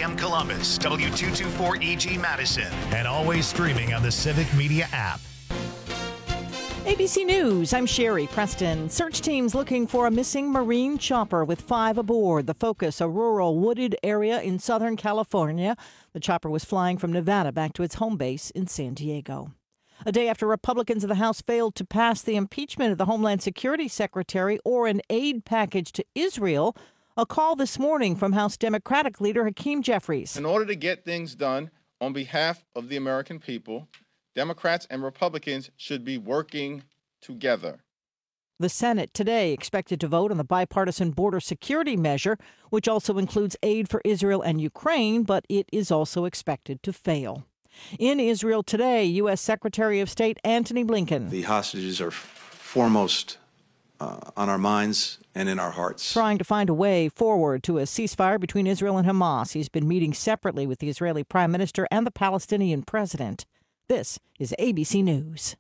AM Columbus, W224EG Madison, and always streaming on the Civic Media app. ABC News, I'm Sherry Preston. Search teams looking for a missing Marine chopper with 5 aboard. The focus, a rural wooded area in Southern California. The chopper was flying from Nevada back to its home base in San Diego. A day after Republicans of the House failed to pass the impeachment of the Homeland Security Secretary or an aid package to Israel, a call this morning from House Democratic leader Hakeem Jeffries. In order to get things done on behalf of the American people, Democrats and Republicans should be working together. The Senate today expected to vote on the bipartisan border security measure, which also includes aid for Israel and Ukraine, but it is also expected to fail. In Israel today, U.S. Secretary of State Antony Blinken. The hostages are foremost on our minds and in our hearts. Trying to find a way forward to a ceasefire between Israel and Hamas. He's been meeting separately with the Israeli Prime Minister and the Palestinian President. This is ABC News.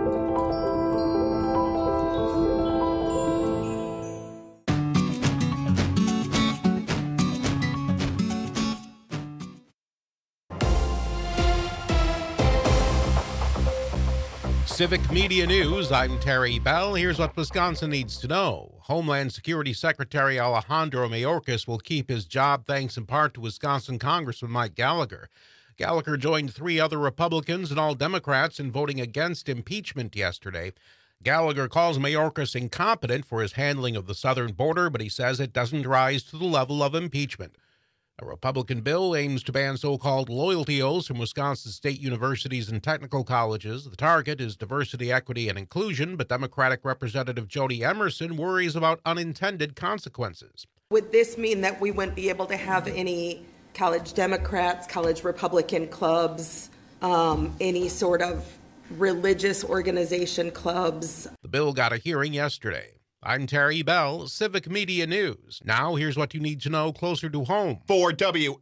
Civic Media News, I'm Terry Bell. Here's what Wisconsin needs to know. Homeland Security Secretary Alejandro Mayorkas will keep his job thanks in part to Wisconsin Congressman Mike Gallagher. Gallagher joined 3 other Republicans and all Democrats in voting against impeachment yesterday. Gallagher calls Mayorkas incompetent for his handling of the southern border, but he says it doesn't rise to the level of impeachment. A Republican bill aims to ban so-called loyalty oaths from Wisconsin state universities and technical colleges. The target is diversity, equity, and inclusion, but Democratic Representative Jody Emerson worries about unintended consequences. Would this mean that we wouldn't be able to have any college Democrats, college Republican clubs, any sort of religious organization clubs? The bill got a hearing yesterday. I'm Terry Bell, Civic Media News. Now, here's what you need to know closer to home. For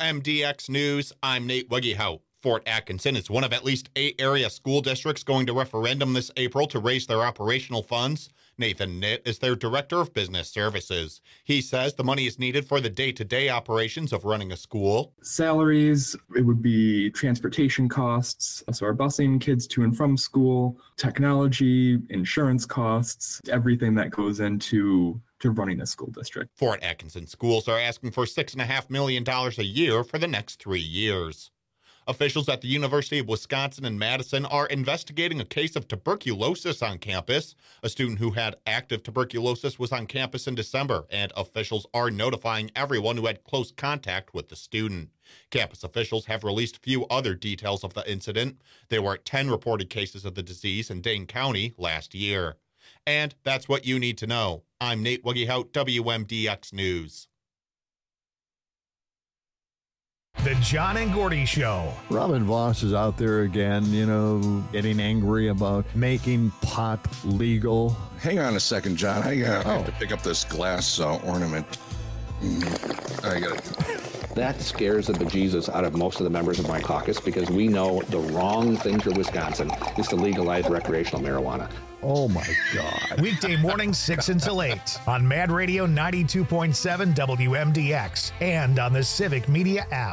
WMDX News, I'm Nate Wiggyhout. Fort Atkinson is one of at least 8 area school districts going to referendum this April to raise their operational funds. Nathan Nitt is their Director of Business Services. He says the money is needed for the day-to-day operations of running a school. Salaries, it would be transportation costs, so our busing kids to and from school, technology, insurance costs, everything that goes into running a school district. Fort Atkinson schools are asking for $6.5 million a year for the next 3 years. Officials at the University of Wisconsin in Madison are investigating a case of tuberculosis on campus. A student who had active tuberculosis was on campus in December, and officials are notifying everyone who had close contact with the student. Campus officials have released few other details of the incident. There were 10 reported cases of the disease in Dane County last year. And that's what you need to know. I'm Nate Wiggyhout, WMDX News. The John and Gordy Show. Robin Voss is out there again, getting angry about making pot legal. Hang on a second, John. I have to pick up this glass ornament. That scares the bejesus out of most of the members of my caucus because we know the wrong thing for Wisconsin is to legalize recreational marijuana. Oh, my God. Weekday mornings 6 until 8 on Mad Radio 92.7 WMDX and on the Civic Media app.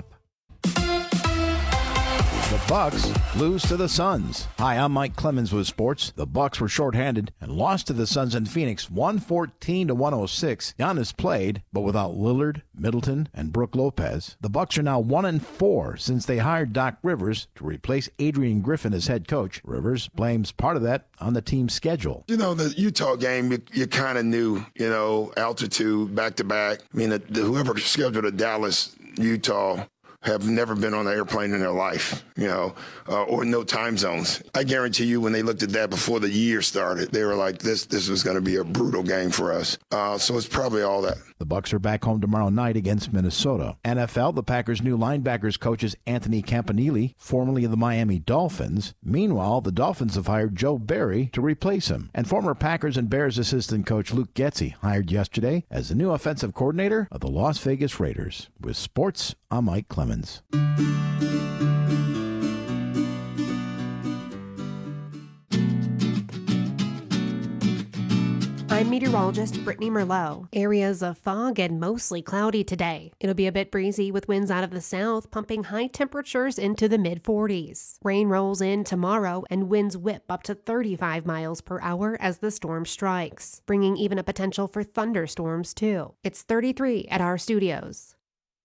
The Bucks lose to the Suns. Hi, I'm Mike Clemens with sports. The Bucks were shorthanded and lost to the Suns in Phoenix 114-106. Giannis played, but without Lillard, Middleton, and Brook Lopez. The Bucks are now 1-4 since they hired Doc Rivers to replace Adrian Griffin as head coach. Rivers blames part of that on the team's schedule. The Utah game, you kind of knew, altitude, back-to-back. I mean, whoever scheduled a Dallas, Utah, have never been on an airplane in their life, or no time zones. I guarantee you when they looked at that before the year started, they were like, this was going to be a brutal game for us. So it's probably all that. The Bucks are back home tomorrow night against Minnesota. NFL, the Packers' new linebackers coach is Anthony Campanile, formerly of the Miami Dolphins. Meanwhile, the Dolphins have hired Joe Barry to replace him. And former Packers and Bears assistant coach Luke Getsy hired yesterday as the new offensive coordinator of the Las Vegas Raiders. With sports, I'm Mike Clemens. I'm meteorologist Brittany Merlot. Areas of fog and mostly cloudy today. It'll be a bit breezy with winds out of the south, pumping high temperatures into the mid-40s. Rain rolls in tomorrow and winds whip up to 35 miles per hour as the storm strikes, bringing even a potential for thunderstorms too. It's 33 at our studios.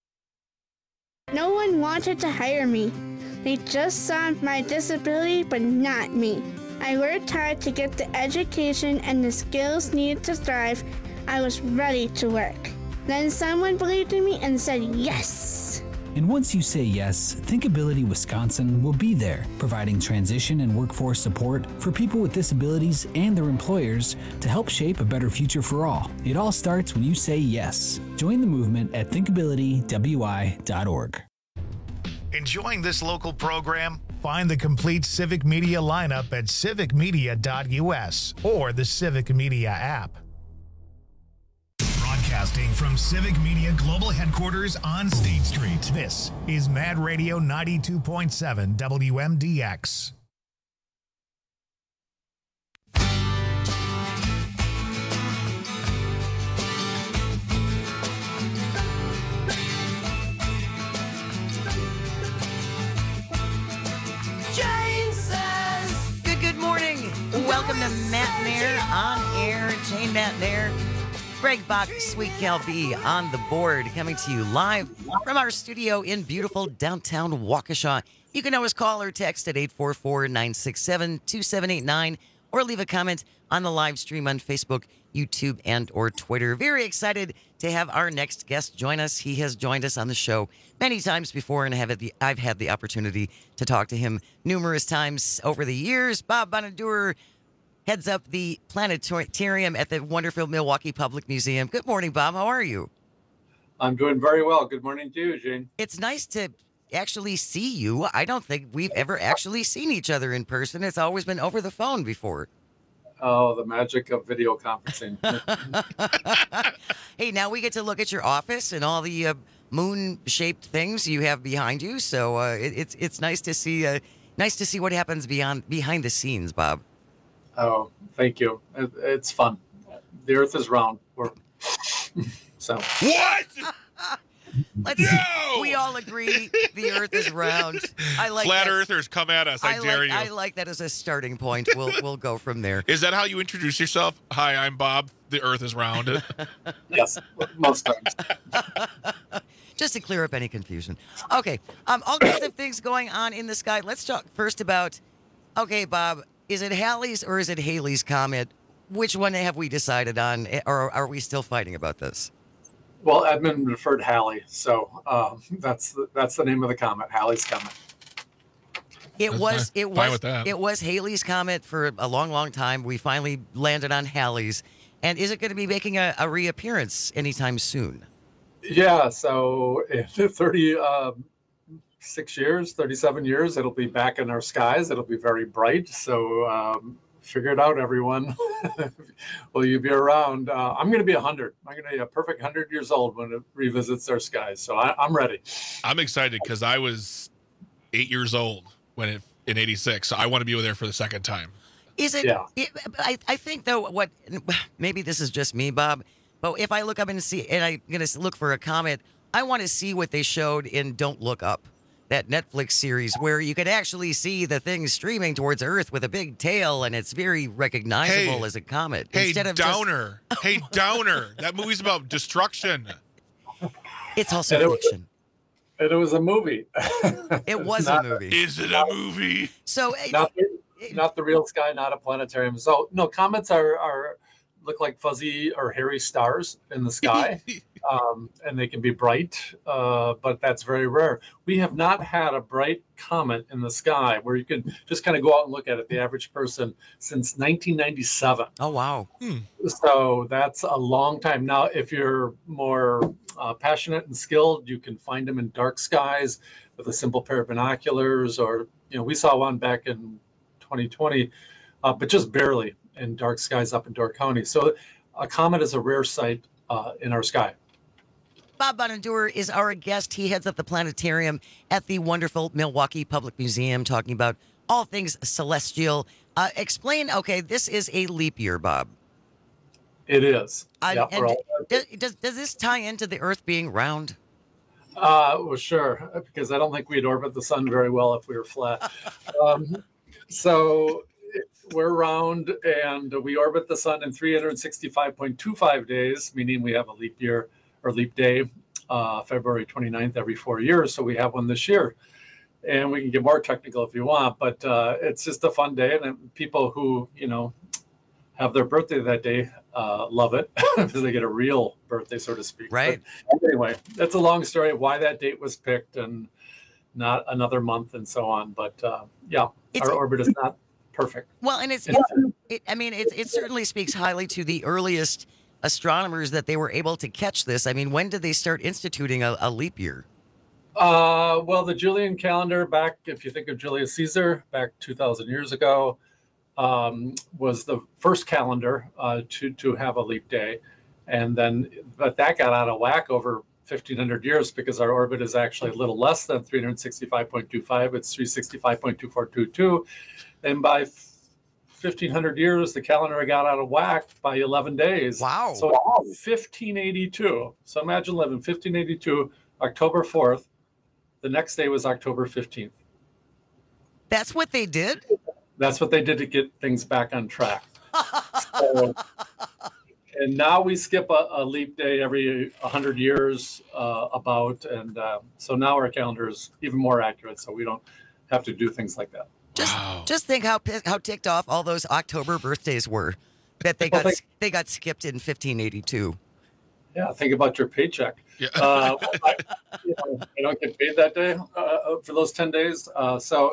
No one wanted to hire me. They just saw my disability, but not me. I worked hard to get the education and the skills needed to thrive. I was ready to work. Then someone believed in me and said yes. And once you say yes, Thinkability Wisconsin will be there, providing transition and workforce support for people with disabilities and their employers to help shape a better future for all. It all starts when you say yes. Join the movement at thinkabilitywi.org. Enjoying this local program? Find the complete Civic Media lineup at civicmedia.us or the Civic Media app. Broadcasting from Civic Media Global Headquarters on State Street, this is Mad Radio 92.7 WMDX. Good morning. Welcome to Matt Nair on air. Jane Matt Nair, Greg Bach, Sweet Cal B on the board, coming to you live from our studio in beautiful downtown Waukesha. You can always call or text at 844-967-2789 or leave a comment on the live stream on Facebook, YouTube, and or Twitter. Very excited to have our next guest join us. He has joined us on the show many times before, and I've had the opportunity to talk to him numerous times over the years. Bob Bonadeur heads up the planetarium at the wonderful Milwaukee Public Museum. Good morning, Bob. How are you? I'm doing very well. Good morning to you, Jane. It's nice to actually see you. I don't think we've ever actually seen each other in person. It's always been over the phone before. Oh, the magic of video conferencing. Hey, now we get to look at your office and all the moon-shaped things you have behind you. So it's nice to see what happens behind the scenes, Bob. Oh, thank you. It's fun. The Earth is round. So what? We all agree the Earth is round. I like Flat that. Earthers, come at us. I dare you. I like that as a starting point. We'll go from there. Is that how you introduce yourself? Hi, I'm Bob. The Earth is round. Yes, most times. Just to clear up any confusion. Okay, all kinds of things going on in the sky. Let's talk first about, okay, Bob, is it Halley's or is it Haley's Comet? Which one have we decided on, or are we still fighting about this? Well, Edmund referred Halley, so that's the name of the comet, Halley's Comet. It was Haley's Comet for a long, long time. We finally landed on Halley's. And is it going to be making a reappearance anytime soon? Yeah, so in 36 years, 37 years, it'll be back in our skies. It'll be very bright. So figure it out, everyone. Will you be around? I'm going to be 100. I'm going to be a perfect 100 years old when it revisits our skies. So I'm ready. I'm excited because I was 8 years old in 86. So I want to be there for the second time. Is it? Yeah. I think, though, maybe this is just me, Bob, but if I look up and I'm going to look for a comet, I want to see what they showed in Don't Look Up, that Netflix series where you could actually see the thing streaming towards Earth with a big tail, and it's very recognizable as a comet. Hey, Downer. Hey, Downer. That movie's about destruction. It's also fiction. It was a movie. It was a movie. Is it a movie? So not the real sky, not a planetarium. So no, comets look like fuzzy or hairy stars in the sky, and they can be bright, but that's very rare. We have not had a bright comet in the sky where you can just kind of go out and look at it, the average person, since 1997. Oh, wow. So that's a long time. Now, if you're more passionate and skilled, you can find them in dark skies with a simple pair of binoculars, or, we saw one back in 2020, but just barely in dark skies up in Door County. So a comet is a rare sight in our sky. Bob Bonadeur is our guest. He heads up the planetarium at the wonderful Milwaukee Public Museum, talking about all things celestial. Explain, okay, this is a leap year, Bob. It is. Does this tie into the Earth being round? Well, sure, because I don't think we'd orbit the sun very well if we were flat. So we're round, and we orbit the sun in 365.25 days, meaning we have a leap year or leap day, February 29th every 4 years. So we have one this year. And we can get more technical if you want, but it's just a fun day. And people who, have their birthday that day love it because they get a real birthday, so to speak. Right. But anyway, that's a long story of why that date was picked and not another month and so on. But our orbit is not perfect. Well, and it certainly speaks highly to the earliest astronomers that they were able to catch this. I mean, when did they start instituting a leap year? Well, the Julian calendar back, if you think of Julius Caesar, back 2,000 years ago, was the first calendar to have a leap day. But that got out of whack over 1,500 years because our orbit is actually a little less than 365.25. It's 365.2422. And by 1,500 years, the calendar got out of whack by 11 days. Wow. So 1582. So imagine living 1582, October 4th. The next day was October 15th. That's what they did? That's what they did to get things back on track. And now we skip a leap day every 100 years about. And so now our calendar is even more accurate, so we don't have to do things like that. Just think how ticked off all those October birthdays were that they got skipped in 1582. Yeah, think about your paycheck. Yeah. I don't get paid that day for those 10 days. So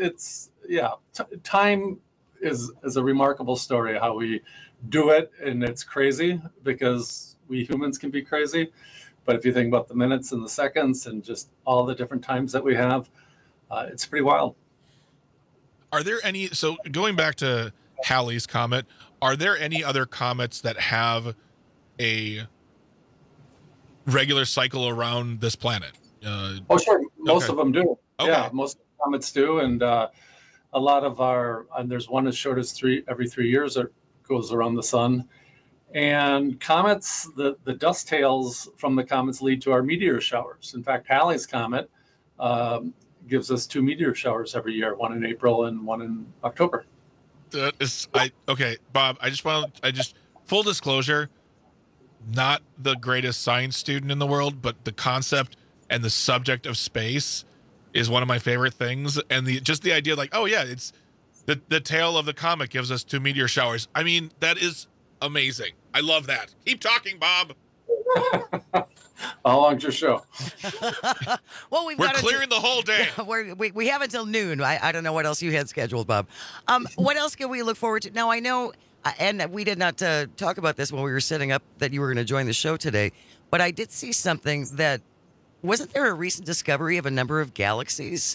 time is a remarkable story how we do it, and it's crazy because we humans can be crazy. But if you think about the minutes and the seconds and just all the different times that we have, it's pretty wild. Are there any? So going back to Halley's Comet, are there any other comets that have a regular cycle around this planet? Oh, sure. Most of them do. Okay. Yeah, most comets do. And a lot of and there's one as short as every 3 years that goes around the sun. And comets, the dust tails from the comets lead to our meteor showers. In fact, Halley's Comet gives us 2 meteor showers every year, one in April and one in October. Okay, Bob, I just full disclosure, not the greatest science student in the world, but the concept and the subject of space is one of my favorite things. And the idea, like, oh yeah, it's the tail of the comet gives us 2 meteor showers. I mean, that is amazing. I love that. Keep talking, Bob. How long's your show? Well, we're clearing the whole day. We have until noon. I don't know what else you had scheduled, Bob. What else can we look forward to? Now, I know, and we did not talk about this when we were setting up that you were going to join the show today, but I did see something that, wasn't there a recent discovery of a number of galaxies?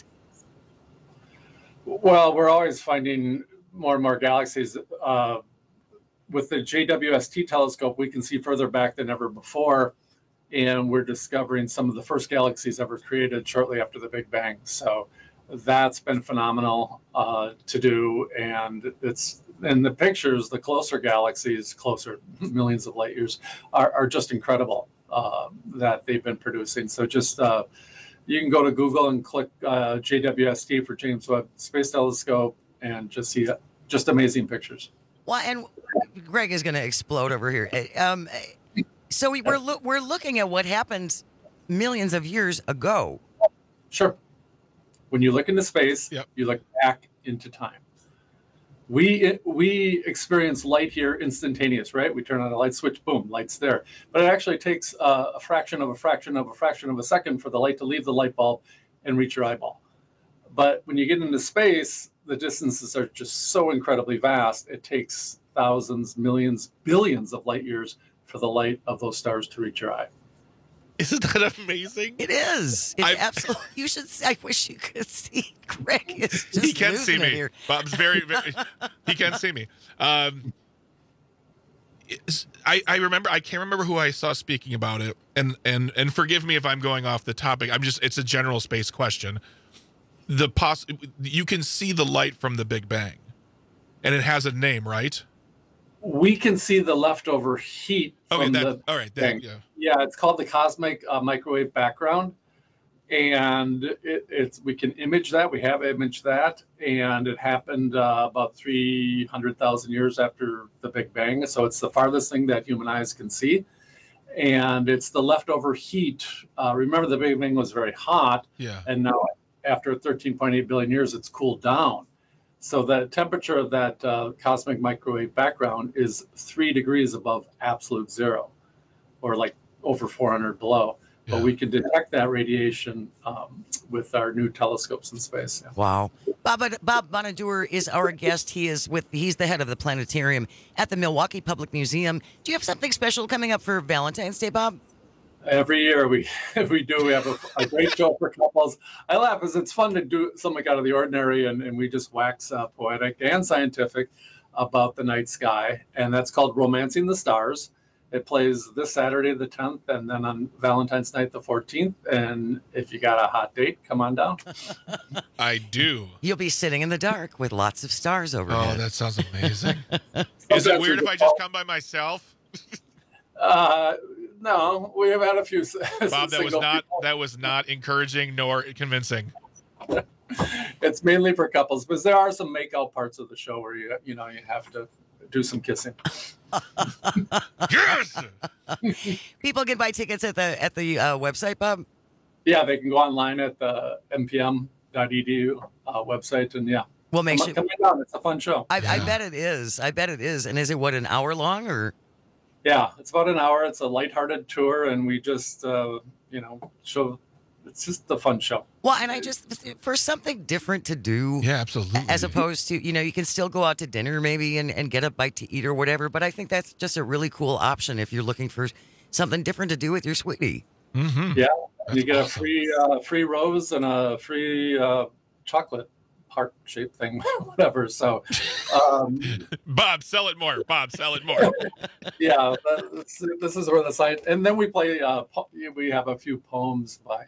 Well, we're always finding more and more galaxies. With the JWST telescope, we can see further back than ever before, and we're discovering some of the first galaxies ever created shortly after the Big Bang. So that's been phenomenal to do, and the pictures, the closer galaxies, closer millions of light years, are just incredible that they've been producing. So just you can go to Google and click JWST for James Webb Space Telescope and just see just amazing pictures. Well, and Greg is going to explode over here. So we're looking at what happened millions of years ago. Sure. When you look into space, you look back into time. We experience light here instantaneous, right? We turn on a light switch, boom, light's there. But it actually takes a fraction of a second for the light to leave the light bulb and reach your eyeball. But when you get into space, the distances are just so incredibly vast. It takes thousands, millions, billions of light years for the light of those stars to reach your eye. Isn't that amazing? It is. It's absolutely. You should. I wish you could see. Greg is just. He can see me. Here. Bob's very. He can see me. I remember. I can't remember who I saw speaking about it, and forgive me if I'm going off the topic. It's a general space question. You can see the light from the Big Bang, and it has a name, right? We can see the leftover heat from the thing. Yeah, it's called the cosmic microwave background. And we can image that. We have imaged that. And it happened about 300,000 years after the Big Bang. So it's the farthest thing that human eyes can see. And it's the leftover heat. Remember, the Big Bang was very hot. Yeah. And now, after 13.8 billion years, it's cooled down. So the temperature of that cosmic microwave background is 3 degrees above absolute zero, or like over 400 below. But we can detect that radiation with our new telescopes in space. Yeah. Wow. Bob Bonadeur is our guest. He's the head of the planetarium at the Milwaukee Public Museum. Do you have something special coming up for Valentine's Day, Bob? Every year we do. We have a great show for couples. I laugh because it's fun to do something out of the ordinary, and we just wax poetic and scientific about the night sky. And that's called Romancing the Stars. It plays this Saturday, the 10th, and then on Valentine's night, the 14th. And if you got a hot date, come on down. I do. You'll be sitting in the dark with lots of stars overhead. Oh, that sounds amazing. Is it weird if I just come by myself? No, we have had a few. Bob, that was not encouraging nor convincing. It's mainly for couples, because there are some make-out parts of the show where you have to do some kissing. Yes! People can buy tickets at the website, Bob? Yeah, they can go online at the mpm.edu website, and Well, make sure. Come down. It's a fun show. I bet it is. And is it an hour long or? Yeah, it's about an hour. It's a lighthearted tour, and we just show. It's just a fun show. Well, and for something different to do. Yeah, absolutely. As opposed to, you can still go out to dinner maybe and get a bite to eat or whatever. But I think that's just a really cool option if you're looking for something different to do with your sweetie. Mm-hmm. Yeah, you get a free rose and a free chocolate heart-shaped thing, whatever. So, Bob, sell it more. Yeah, this is where the science, and then we play. We have a few poems by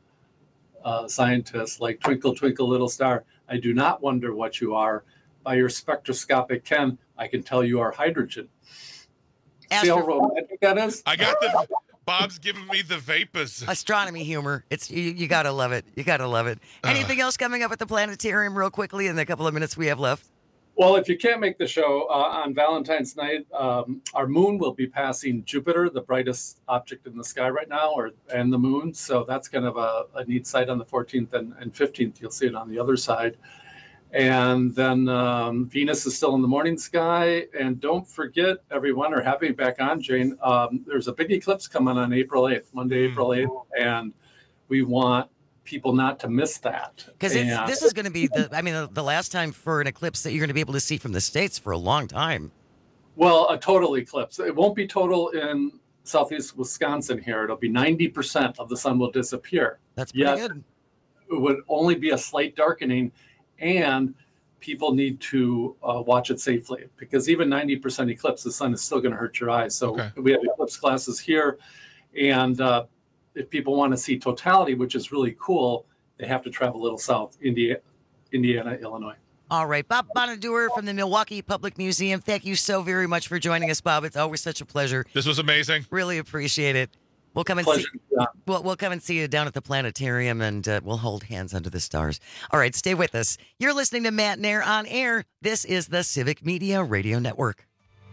scientists like "Twinkle, Twinkle, Little Star." I do not wonder what you are. By your spectroscopic ken, I can tell you are hydrogen. See how romantic that is? I got Bob's giving me the vapors. Astronomy humor. It's you gotta love it. You gotta love it. Anything else coming up at the planetarium real quickly in the couple of minutes we have left? Well, if you can't make the show on Valentine's night, our moon will be passing Jupiter, the brightest object in the sky right now, and the moon. So that's kind of a neat sight on the 14th and 15th. You'll see it on the other side. And then Venus is still in the morning sky. And don't forget, everyone, or have me back on, Jane, there's a big eclipse coming on April 8th, Monday, April 8th. And we want people not to miss that. Because this is going to be, the last time for an eclipse that you're going to be able to see from the States for a long time. Well, a total eclipse. It won't be total in southeast Wisconsin here. It'll be 90% of the sun will disappear. That's pretty good. It would only be a slight darkening, and people need to watch it safely, because even 90% eclipse, the sun is still going to hurt your eyes. So we have eclipse classes here, and if people want to see totality, which is really cool, they have to travel a little south, Indiana, Illinois. All right. Bob Bonadeur from the Milwaukee Public Museum. Thank you so very much for joining us, Bob. It's always such a pleasure. This was amazing. Really appreciate it. We'll come and see. We'll come and see you down at the planetarium, and we'll hold hands under the stars. All right, stay with us. You're listening to Matt Nair on Air. This is the Civic Media Radio Network.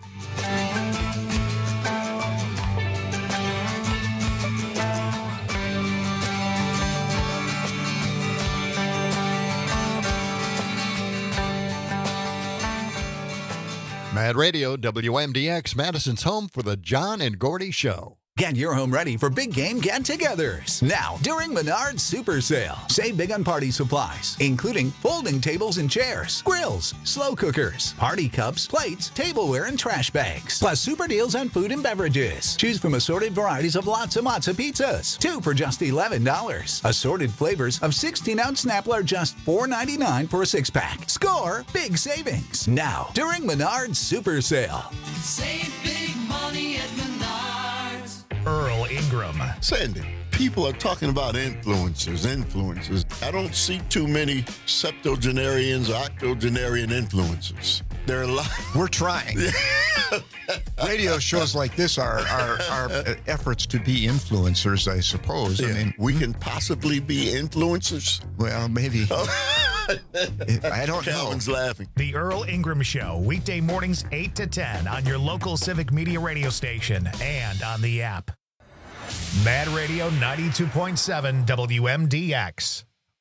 Mad Radio, WMDX, Madison's home for the John and Gordy Show. Get your home ready for big game get-togethers. Now, during Menards Super Sale. Save big on party supplies, including folding tables and chairs, grills, slow cookers, party cups, plates, tableware, and trash bags. Plus super deals on food and beverages. Choose from assorted varieties of Latza Matza pizzas, 2 for just $11. Assorted flavors of 16-ounce Snapple are just $4.99 for a 6-pack. Score big savings. Now, during Menards Super Sale. Save big money at Menards. Earl Ingram. Sandy, people are talking about influencers. I don't see too many septuagenarians or octogenarian influencers. We're trying. Radio shows like this are efforts to be influencers, I suppose. Yeah. I mean, we can possibly be influencers. Well, maybe. I don't know. Calvin's laughing. The Earl Ingram Show, weekday mornings 8 to 10 on your local Civic Media radio station and on the app. Mad Radio 92.7 WMDX.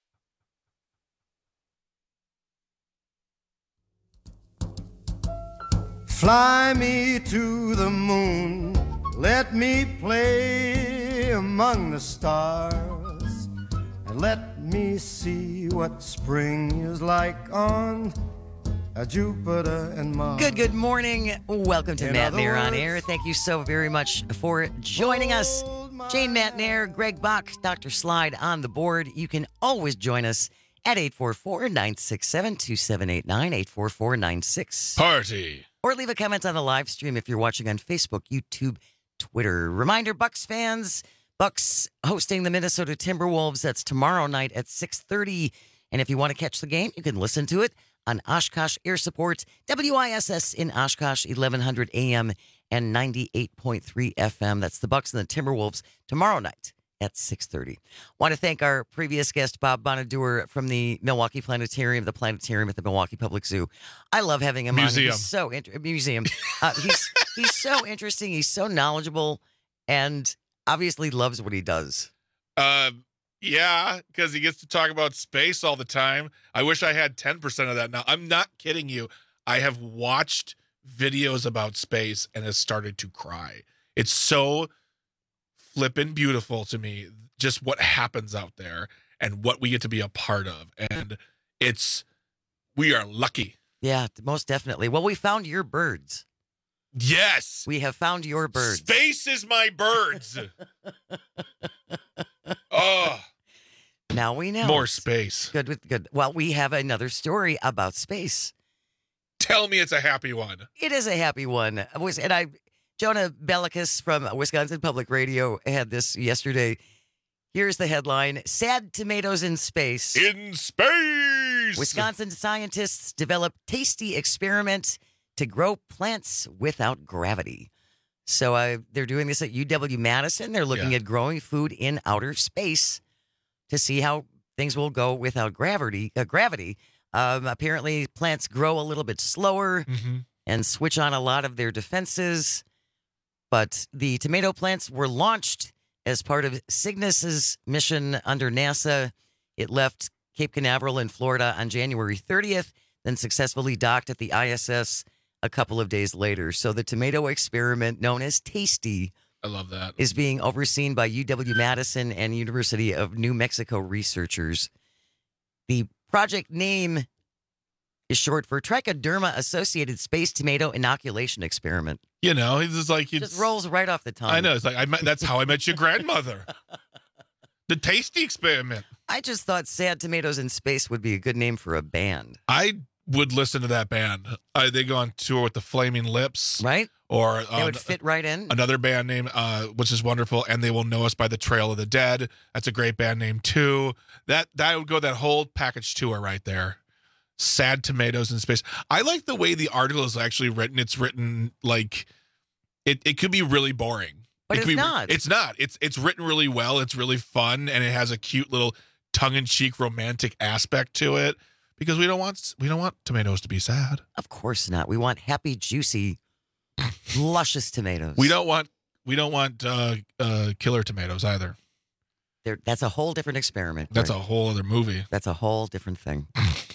Fly me to the moon, let me play among the stars, and let me see what spring is like on Jupiter and Mars. Good morning. Welcome to Matt Nair on Air. Thank you so very much for joining us. Jane Matt Nair, Greg Bach, Dr. Slide on the board. You can always join us at 844-967-2789, 844-96. Party. Or leave a comment on the live stream if you're watching on Facebook, YouTube, Twitter. Reminder, Bucks fans, Bucks hosting the Minnesota Timberwolves. That's tomorrow night at 6:30. And if you want to catch the game, you can listen to it on Oshkosh Air Support, WISS in Oshkosh, 1100 AM and 98.3 FM. That's the Bucks and the Timberwolves tomorrow night at 6:30. Want to thank our previous guest, Bob Bonadur from the Milwaukee Planetarium, the Planetarium at the Milwaukee Public Zoo. I love having him on. He's so museum. He's so interesting. He's so knowledgeable, and obviously loves what he does. Yeah, because he gets to talk about space all the time. I wish I had 10% of that now. I'm not kidding you. I have watched videos about space and has started to cry. It's so flippin' beautiful to me, just what happens out there and what we get to be a part of. And we are lucky. Yeah, most definitely. Well, we found your birds. Yes. We have found your birds. Space is my birds. Oh. Now we know. More space. Good. Well, we have another story about space. Tell me it's a happy one. It is a happy one. Jonah Bellicus from Wisconsin Public Radio had this yesterday. Here's the headline: Sad tomatoes in space. In space! Wisconsin scientists develop tasty experiment to grow plants without gravity. So they're doing this at UW-Madison. They're looking at growing food in outer space to see how things will go without gravity. Apparently, plants grow a little bit slower and switch on a lot of their defenses. But the tomato plants were launched as part of Cygnus's mission under NASA. It left Cape Canaveral in Florida on January 30th, then successfully docked at the ISS a couple of days later. So the tomato experiment, known as TASTY, I love that, is being overseen by UW-Madison and University of New Mexico researchers. The project name is short for Trichoderma-Associated Space Tomato Inoculation Experiment. You know, it's just like... Just rolls right off the tongue. I know. It's like, that's how I met your grandmother. The Tasty Experiment. I just thought Sad Tomatoes in Space would be a good name for a band. I would listen to that band. They go on tour with the Flaming Lips. Right? Or they would fit right in. Another band name, which is wonderful, And They Will Know Us by the Trail of the Dead. That's a great band name, too. That would go that whole package tour right there. Sad Tomatoes in Space. I like the way the article is actually written. It's written like it could be really boring. But it's not. It's not. It's written really well. It's really fun, and it has a cute little tongue-in-cheek romantic aspect to it. Because we don't want tomatoes to be sad. Of course not. We want happy, juicy, luscious tomatoes. We don't want killer tomatoes either. That's a whole different experiment. That's a whole other movie. That's a whole different thing.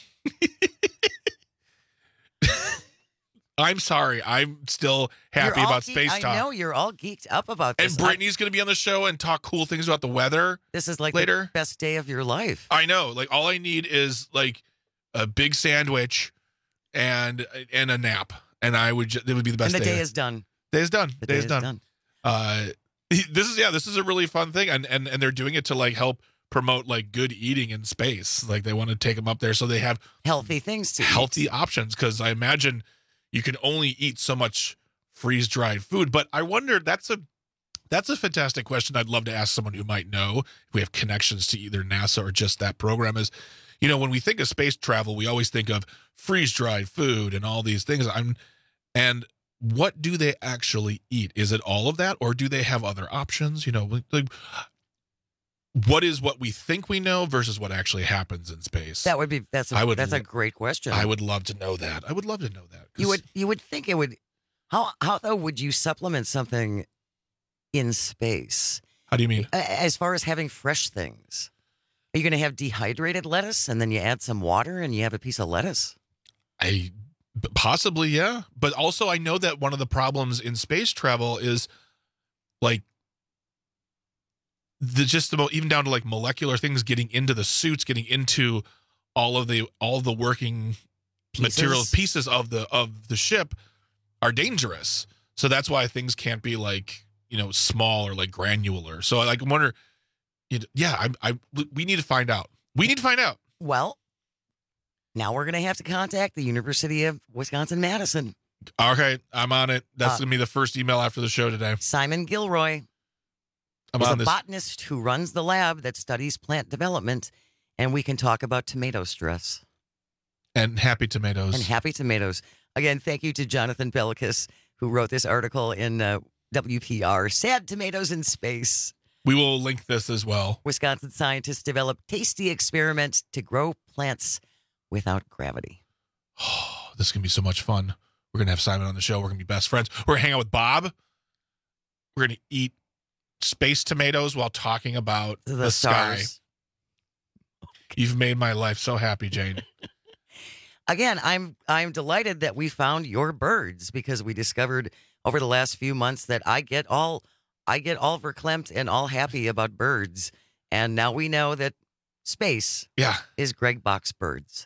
I'm sorry. I'm still happy about space talk. I know you're all geeked up about this. And Brittany's going to be on the show and talk cool things about the weather. This is like later. The best day of your life. I know. Like all I need is like a big sandwich and a nap, and it would be the best. And the day is done. Day is done. The day is done. This is a really fun thing, and they're doing it to like help promote like good eating in space. Like they want to take them up there so they have healthy things to healthy options. Because I imagine you can only eat so much freeze-dried food. But I wonder, that's a fantastic question. I'd love to ask someone who might know, if we have connections to either NASA or just that program. Is, you know, when we think of space travel, we always think of freeze-dried food and all these things. And what do they actually eat? Is it all of that, or do they have other options? You know, like what is what we think we know versus what actually happens in space? That's a great question. I would love to know that. I would love to know that. You would think it would. How though would you supplement something in space? How do you mean? As far as having fresh things, are you going to have dehydrated lettuce and then you add some water and you have a piece of lettuce? Possibly, yeah. But also, I know that one of the problems in space travel is like even down to like molecular things getting into the suits, getting into all the working material pieces of the ship are dangerous. So that's why things can't be like, you know, small or like granular. So like I wonder, we need to find out. We need to find out. Well, now we're going to have to contact the University of Wisconsin-Madison. Okay, I'm on it. That's going to be the first email after the show today. Simon Gilroy is a botanist who runs the lab that studies plant development, and we can talk about tomato stress. And happy tomatoes. Again, thank you to Jonathan Pelikas, who wrote this article in WPR, Sad Tomatoes in Space. We will link this as well. Wisconsin scientists developed tasty experiments to grow plants without gravity. Oh, this is going to be so much fun. We're going to have Simon on the show. We're going to be best friends. We're going to hang out with Bob. We're going to eat space tomatoes while talking about the sky. You've made my life so happy, Jane. Again, I'm delighted that we found your birds, because we discovered over the last few months that I get all verklempt and all happy about birds. And now we know that space is Greg Bach's birds.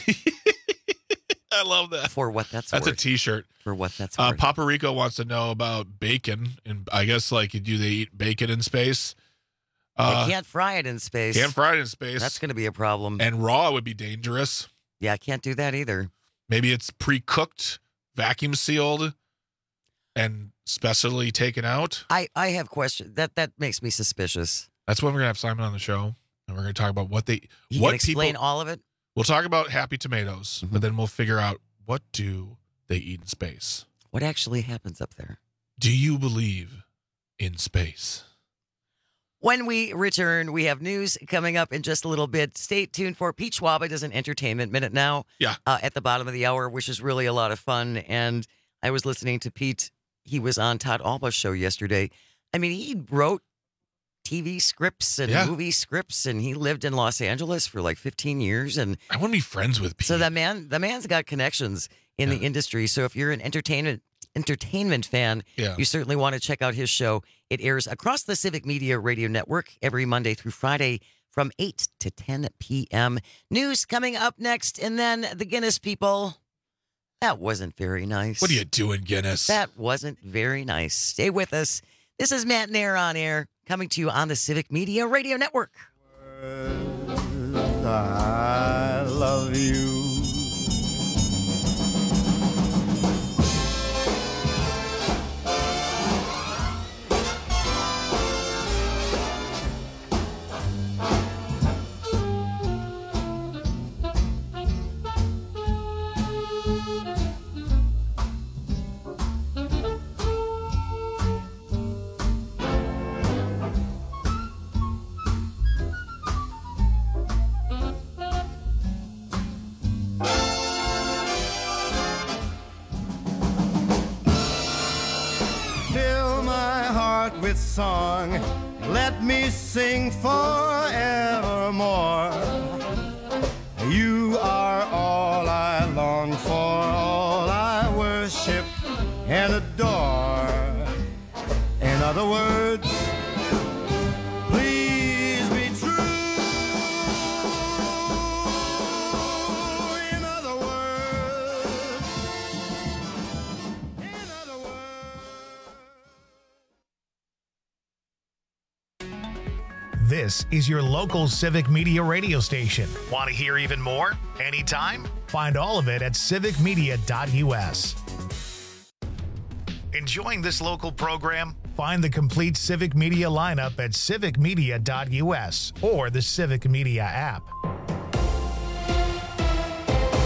I love that. For what that's worth. That's a t-shirt. For what that's worth. Papa Rico wants to know about bacon. And I guess, like, do they eat bacon in space? They can't fry it in space. That's going to be a problem. And raw would be dangerous. Yeah, I can't do that either. Maybe it's pre-cooked, vacuum sealed, and specially taken out. I have questions. That makes me suspicious. That's when we're going to have Simon on the show. And we're going to talk about what can explain all of it. We'll talk about happy tomatoes, but then we'll figure out, what do they eat in space? What actually happens up there? Do you believe in space? When we return, we have news coming up in just a little bit. Stay tuned for Pete Schwab does an entertainment minute now. Yeah. At the bottom of the hour, which is really a lot of fun. And I was listening to Pete. He was on Todd Alba's show yesterday. I mean, he wrote TV scripts and movie scripts, and he lived in Los Angeles for like 15 years. And I want to be friends with Pete. So the man's got connections in the industry. So if you're an entertainment fan, you certainly want to check out his show. It airs across the Civic Media Radio Network every Monday through Friday from 8 to 10 p.m. News coming up next, and then the Guinness people. That wasn't very nice. What are you doing, Guinness? That wasn't very nice. Stay with us. This is Matt Nair on Air, coming to you on the Civic Media Radio Network. I love you. With song, let me sing forevermore. You are all I long for, all I worship and adore. In other words, please be true. In other words, This is your local Civic Media radio station. Want to hear even more? Anytime? Find all of it at civicmedia.us. Enjoying this local program? Find the complete Civic Media lineup at civicmedia.us or the Civic Media app.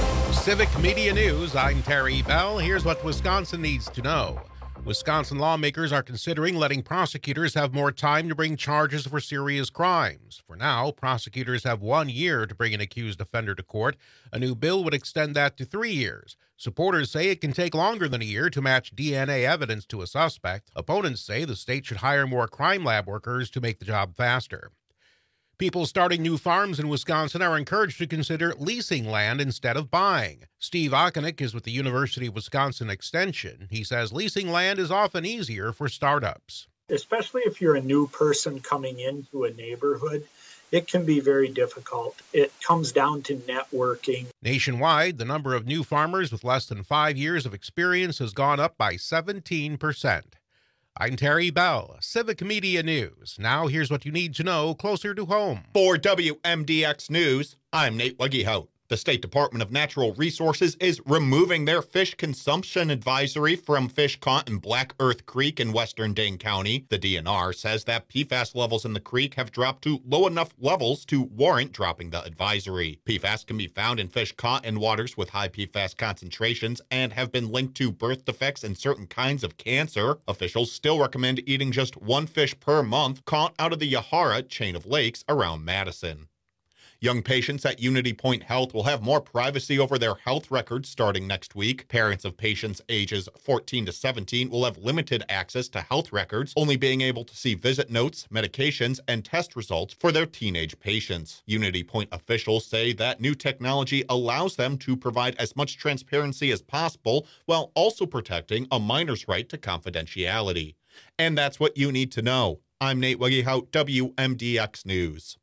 Civic Media News, I'm Terry Bell. Here's what Wisconsin needs to know. Wisconsin lawmakers are considering letting prosecutors have more time to bring charges for serious crimes. For now, prosecutors have 1 year to bring an accused offender to court. A new bill would extend that to 3 years. Supporters say it can take longer than a year to match DNA evidence to a suspect. Opponents say the state should hire more crime lab workers to make the job faster. People starting new farms in Wisconsin are encouraged to consider leasing land instead of buying. Steve Okonik is with the University of Wisconsin Extension. He says leasing land is often easier for startups. Especially if you're a new person coming into a neighborhood, it can be very difficult. It comes down to networking. Nationwide, the number of new farmers with less than 5 years of experience has gone up by 17%. I'm Terry Bell, Civic Media News. Now here's what you need to know closer to home. For WMDX News, I'm Nate Weggehout. The State Department of Natural Resources is removing their fish consumption advisory from fish caught in Black Earth Creek in western Dane County. The DNR says that PFAS levels in the creek have dropped to low enough levels to warrant dropping the advisory. PFAS can be found in fish caught in waters with high PFAS concentrations and have been linked to birth defects and certain kinds of cancer. Officials still recommend eating just one fish per month caught out of the Yahara chain of lakes around Madison. Young patients at Unity Point Health will have more privacy over their health records starting next week. Parents of patients ages 14 to 17 will have limited access to health records, only being able to see visit notes, medications, and test results for their teenage patients. Unity Point officials say that new technology allows them to provide as much transparency as possible while also protecting a minor's right to confidentiality. And that's what you need to know. I'm Nate Weggehout, WMDX News.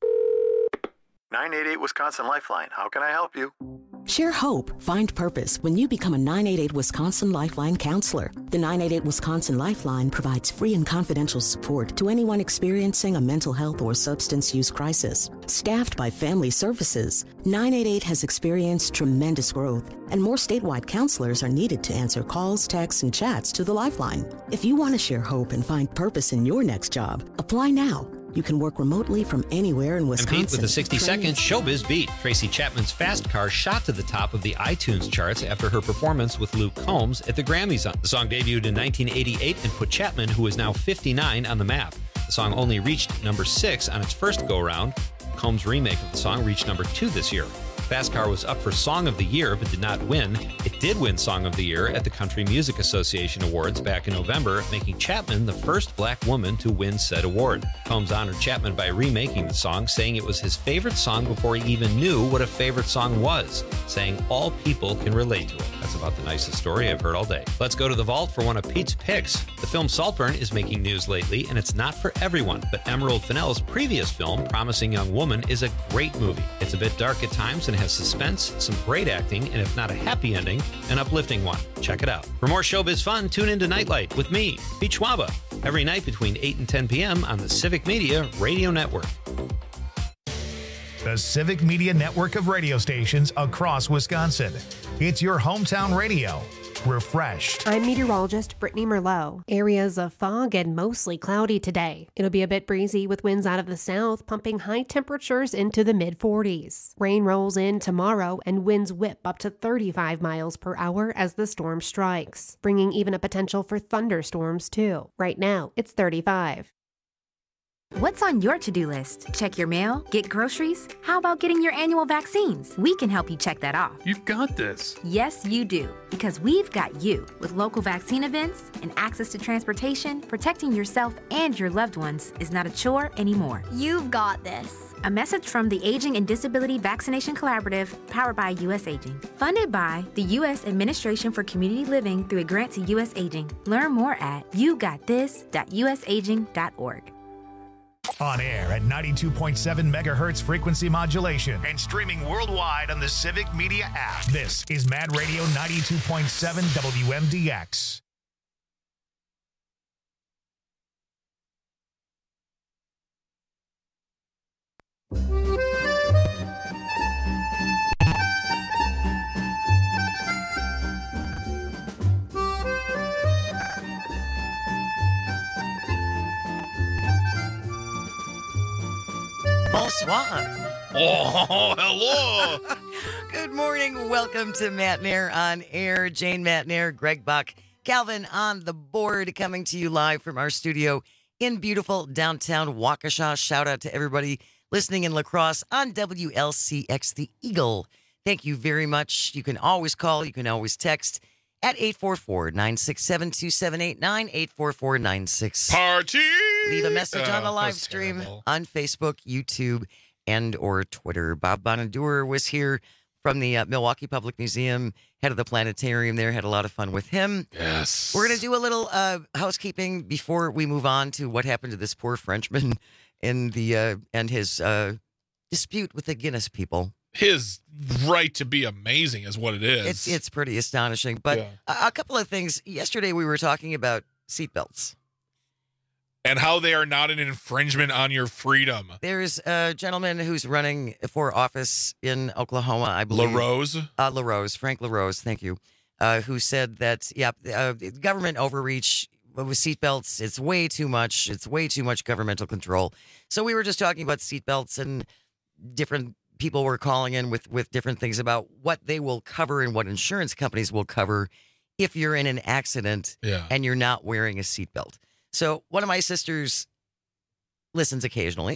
988 Wisconsin Lifeline. How can I help you? Share hope, find purpose when you become a 988 Wisconsin Lifeline counselor. The 988 Wisconsin Lifeline provides free and confidential support to anyone experiencing a mental health or substance use crisis. Staffed by Family Services, 988 has experienced tremendous growth, and more statewide counselors are needed to answer calls, texts, and chats to the Lifeline. If you want to share hope and find purpose in your next job, apply now. You can work remotely from anywhere in Wisconsin. Compete with the 60-second Showbiz Beat. Tracy Chapman's Fast Car shot to the top of the iTunes charts after her performance with Luke Combs at the Grammys. The song debuted in 1988 and put Chapman, who is now 59, on the map. The song only reached number 6 on its first go-around. Combs' remake of the song reached number 2 this year. Fast Car was up for Song of the Year but did not win. It did win Song of the Year at the Country Music Association Awards back in November, making Chapman the first black woman to win said award. Combs honored Chapman by remaking the song, saying it was his favorite song before he even knew what a favorite song was, saying all people can relate to it. That's about the nicest story I've heard all day. Let's go to the vault for one of Pete's picks. The film Saltburn is making news lately, and it's not for everyone, but Emerald Fennell's previous film, Promising Young Woman, is a great movie. It's a bit dark at times and has suspense, some great acting, and if not a happy ending, an uplifting one. Check it out. For more showbiz fun, tune into Nightlight with me, Pete Schwaba, every night between 8 and 10 p.m. on the Civic Media Radio Network. The Civic Media Network of radio stations across Wisconsin. It's your hometown radio. Refreshed. I'm meteorologist Brittany Merlot. Areas of fog and mostly cloudy today. It'll be a bit breezy with winds out of the south, pumping high temperatures into the mid-40s. Rain rolls in tomorrow and winds whip up to 35 miles per hour as the storm strikes, bringing even a potential for thunderstorms too. Right now, it's 35. What's on your to-do list? Check your mail? Get groceries? How about getting your annual vaccines? We can help you check that off. You've got this. Yes, you do. Because we've got you. With local vaccine events and access to transportation, protecting yourself and your loved ones is not a chore anymore. You've got this. A message from the Aging and Disability Vaccination Collaborative, powered by U.S. Aging. Funded by the U.S. Administration for Community Living through a grant to U.S. Aging. Learn more at yougotthis.usaging.org. On air at 92.7 megahertz frequency modulation and streaming worldwide on the Civic Media app. This is Mad Radio 92.7 WMDX. Bonsoir. Oh, hello. Good morning. Welcome to Matt Nair on Air. Jane Matt Nair, Greg Buck, Calvin on the board, coming to you live from our studio in beautiful downtown Waukesha. Shout out to everybody listening in La Crosse on WLCX The Eagle. Thank you very much. You can always call. You can always text at 844-967-2789, 844-96. Party! Leave a message on the live that's stream terrible. on Facebook, YouTube, and or Twitter. Bob Bonaduer was here from the Milwaukee Public Museum, head of the planetarium there. Had a lot of fun with him. Yes. We're going to do a little housekeeping before we move on to what happened to this poor Frenchman in the and his dispute with the Guinness people. His right to be amazing is what it is. It's pretty astonishing. But a couple of things. Yesterday we were talking about seatbelts. And how they are not an infringement on your freedom. There's a gentleman who's running for office in Oklahoma, I believe. LaRose? Frank LaRose, thank you, who said that, government overreach with seatbelts, it's way too much. It's way too much governmental control. So we were just talking about seatbelts, and different people were calling in with different things about what they will cover and what insurance companies will cover if you're in an accident and you're not wearing a seatbelt. So one of my sisters listens occasionally.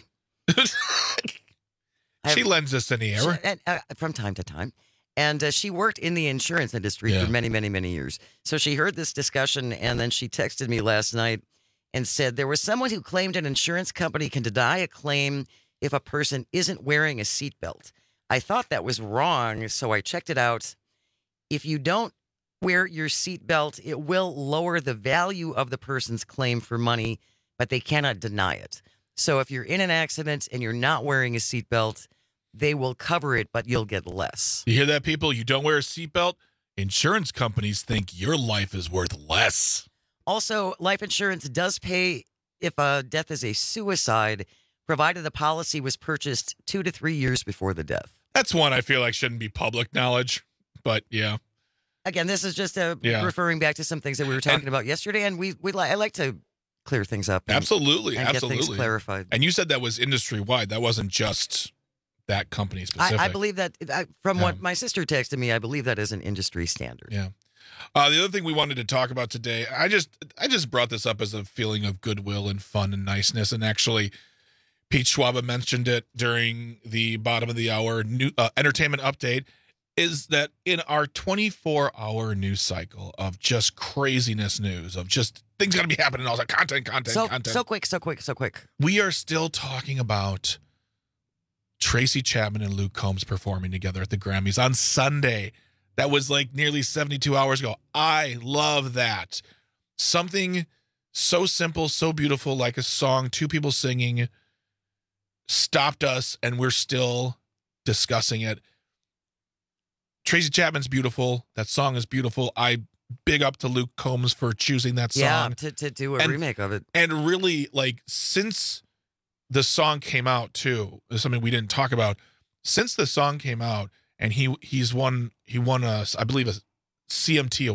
She lends us an ear. From time to time. And she worked in the insurance industry for many, many, many years. So she heard this discussion, and then she texted me last night and said there was someone who claimed an insurance company can deny a claim if a person isn't wearing a seatbelt. I thought that was wrong, so I checked it out. If you don't wear your seatbelt, it will lower the value of the person's claim for money, but they cannot deny it. So if you're in an accident and you're not wearing a seatbelt, they will cover it, but you'll get less. You hear that, people? You don't wear a seatbelt? Insurance companies think your life is worth less. Also, life insurance does pay if a death is a suicide, provided the policy was purchased 2 to 3 years before the death. That's one I feel like shouldn't be public knowledge, but yeah. Again, this is just referring back to some things that we were talking about yesterday, and I like to clear things up. Absolutely. Get things clarified. And you said that was industry-wide. That wasn't just that company specific. I believe that, from what my sister texted me, I believe that is an industry standard. Yeah. The other thing we wanted to talk about today, I just brought this up as a feeling of goodwill and fun and niceness, and actually Pete Schwab mentioned it during the bottom of the hour new entertainment update, is that in our 24-hour news cycle of just craziness news, of just things got to be happening, all that content. So quick. We are still talking about Tracy Chapman and Luke Combs performing together at the Grammys on Sunday. That was like nearly 72 hours ago. I love that. Something so simple, so beautiful, like a song, two people singing, stopped us, and we're still discussing it. Tracy Chapman's beautiful. That song is beautiful. I big up to Luke Combs for choosing that song. Yeah, to do a remake of it. And really, like, since the song came out, too, something we didn't talk about. Since the song came out, and he won I believe a CMA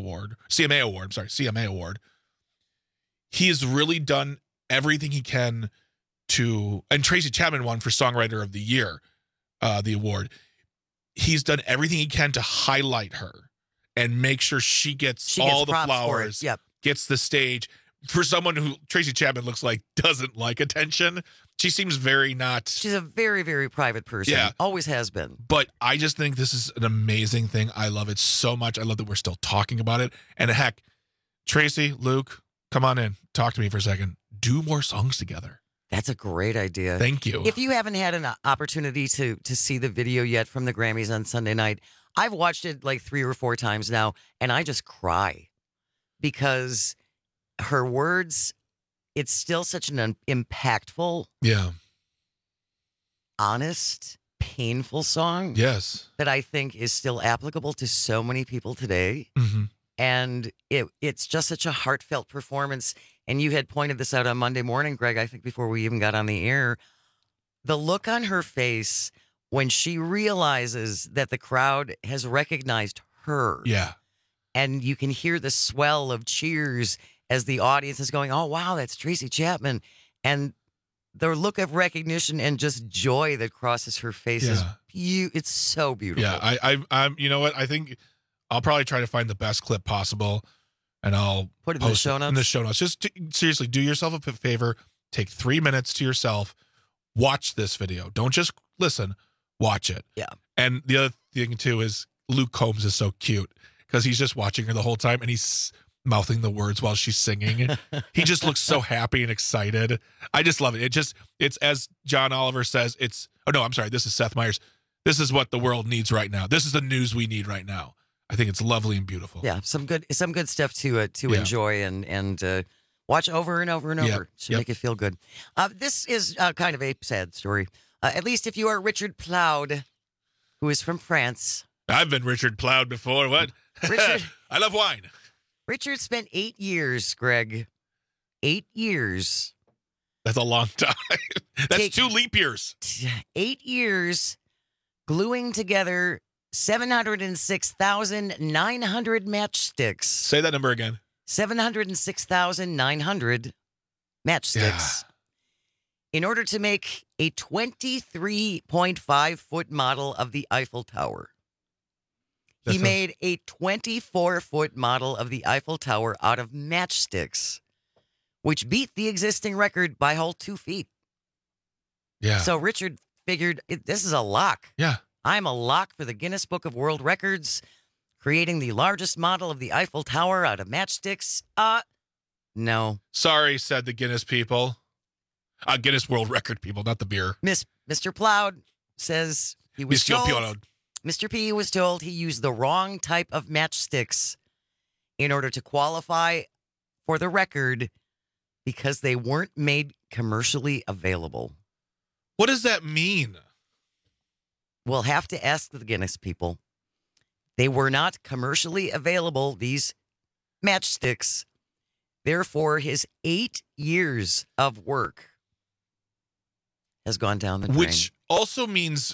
award. He's really done everything he can to, and Tracy Chapman won for Songwriter of the Year, the award. He's done everything he can to highlight her and make sure she gets all the flowers, gets the stage. For someone who Tracy Chapman looks like doesn't like attention, she seems very not. She's a very, very private person. Yeah. Always has been. But I just think this is an amazing thing. I love it so much. I love that we're still talking about it. And heck, Tracy, Luke, come on in. Talk to me for a second. Do more songs together. That's a great idea. Thank you. If you haven't had an opportunity to see the video yet from the Grammys on Sunday night, I've watched it like 3 or 4 times now, and I just cry because her words, it's still such an impactful, honest, painful song. Yes. That I think is still applicable to so many people today. Mm-hmm. And it's just such a heartfelt performance. And you had pointed this out on Monday morning, Greg, I think before we even got on the air. The look on her face when she realizes that the crowd has recognized her. Yeah. And you can hear the swell of cheers as the audience is going, oh, wow, that's Tracy Chapman. And the look of recognition and just joy that crosses her face is it's so beautiful. Yeah, I'm. You know what? I think I'll probably try to find the best clip possible, and I'll put it in the show notes. In the show notes. Just seriously, do yourself a favor. Take 3 minutes to yourself. Watch this video. Don't just listen. Watch it. Yeah. And the other thing too is Luke Combs is so cute because he's just watching her the whole time and he's mouthing the words while she's singing. He just looks so happy and excited. I just love it. It's as John Oliver says, this is Seth Meyers. This is what the world needs right now. This is the news we need right now. I think it's lovely and beautiful. Yeah, some good stuff to enjoy and watch over and over and over. Should make you feel good. This is kind of a sad story. At least if you are Richard Ploud, who is from France. I've been Richard Ploud before. What? Richard, I love wine. Richard spent 8 years, Greg. 8 years. That's a long time. That's 2 leap years. 8 years gluing together 706,900 matchsticks. Say that number again. 706,900 matchsticks. Yeah. In order to make a 23.5-foot model of the Eiffel Tower. He made a 24-foot model of the Eiffel Tower out of matchsticks, which beat the existing record by a whole 2 feet. Yeah. So Richard figured, this is a lock. Yeah. I'm a lock for the Guinness Book of World Records, creating the largest model of the Eiffel Tower out of matchsticks. No. Sorry, said the Guinness people. Guinness World Record people, not the beer. Mr. Ploud says he was told. Mr. P was told he used the wrong type of matchsticks in order to qualify for the record because they weren't made commercially available. What does that mean? We'll have to ask the Guinness people. They were not commercially available, these matchsticks. Therefore, his 8 years of work has gone down the drain. Which also means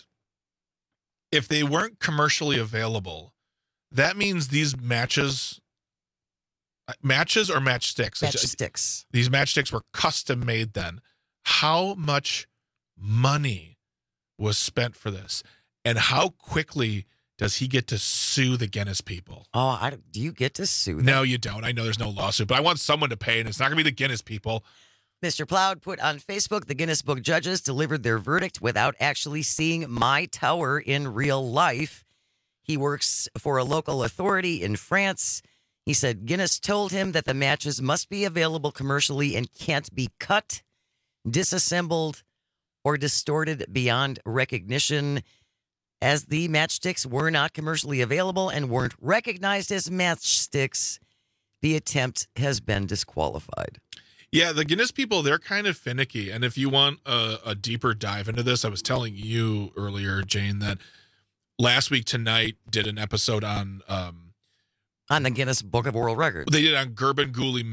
if they weren't commercially available, that means these matches or matchsticks? Matchsticks. These matchsticks were custom made then. How much money was spent for this? And how quickly does he get to sue the Guinness people? Oh, do you get to sue them? No, you don't. I know there's no lawsuit, but I want someone to pay, and it's not going to be the Guinness people. Mr. Ploud put on Facebook, the Guinness Book judges delivered their verdict without actually seeing my tower in real life. He works for a local authority in France. He said Guinness told him that the matches must be available commercially and can't be cut, disassembled, or distorted beyond recognition. As the matchsticks were not commercially available and weren't recognized as matchsticks, the attempt has been disqualified. Yeah, the Guinness people, they're kind of finicky. And if you want a deeper dive into this, I was telling you earlier, Jane, that last week Tonight did an episode on the Guinness Book of World Records. They did on Gurbanguly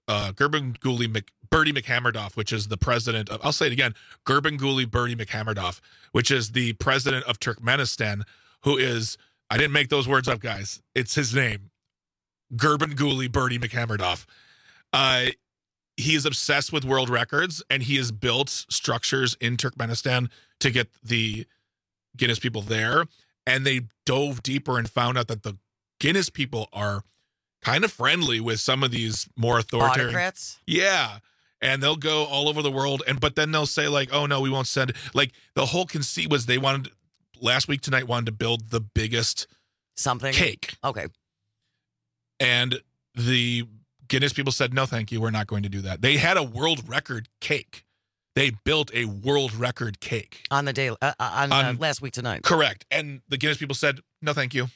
Bertie McHammerdoff, which is the president of, I'll say it again, Gurbanguly Bertie McHammerdoff, which is the president of Turkmenistan, who is, I didn't make those words up, guys. It's his name, Gurbanguly Bertie McHammerdoff. He is obsessed with world records, and he has built structures in Turkmenistan to get the Guinness people there. And they dove deeper and found out that the Guinness people are kind of friendly with some of these more authoritarian. Autocrats? Yeah. And they'll go all over the world, but then they'll say like, oh no, we won't send it. Like the whole conceit was last week Tonight wanted to build the biggest cake. Okay. And the Guinness people said, no, thank you. We're not going to do that. They had a world record cake. They built a world record cake on the day on last week Tonight. Correct. And the Guinness people said, no, thank you.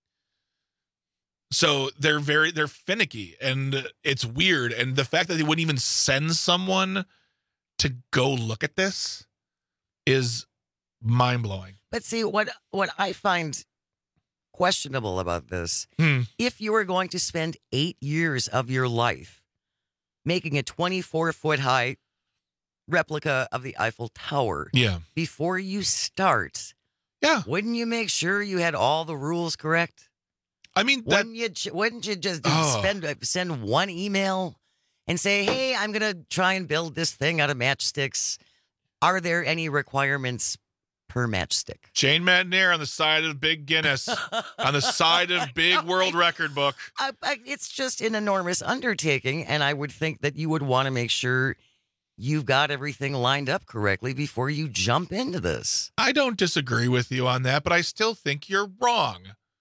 So they're finicky, and it's weird. And the fact that they wouldn't even send someone to go look at this is mind-blowing. But see, what I find questionable about this, if you were going to spend 8 years of your life making a 24-foot high replica of the Eiffel Tower, before you start, wouldn't you make sure you had all the rules correct? I mean, wouldn't you just send one email and say, hey, I'm going to try and build this thing out of matchsticks. Are there any requirements per matchstick? Shane Madnair on the side of Big Guinness, on the side of Big World Record Book. It's just an enormous undertaking, and I would think that you would want to make sure you've got everything lined up correctly before you jump into this. I don't disagree with you on that, but I still think you're wrong.